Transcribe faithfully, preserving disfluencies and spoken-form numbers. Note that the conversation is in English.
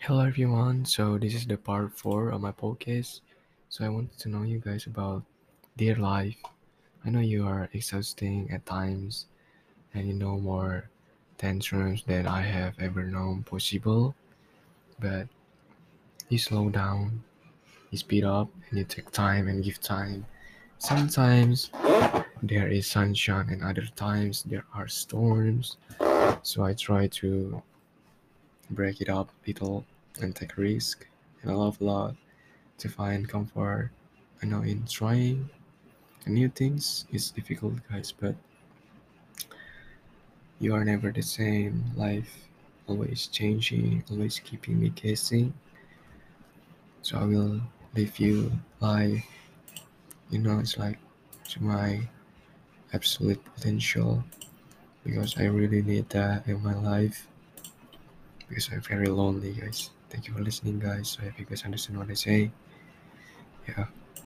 Hello everyone, so this is the part four of my podcast. So I wanted to know you guys about dear life. I know you are exhausting at times and you know more tantrums than I have ever known possible, but you slow down, you speed up, and you take time and give time. Sometimes there is sunshine and other times there are storms. So I try to break it up a little and take risk and I love a lot to find comfort. I know in trying new things is difficult, guys, but you are never the same. Life always changing, always keeping me guessing. So I will leave you life. You know, it's like to my absolute potential because I really need that in my life because I'm very lonely, guys. Thank you for listening, guys. I hope you guys understand what I say. Yeah.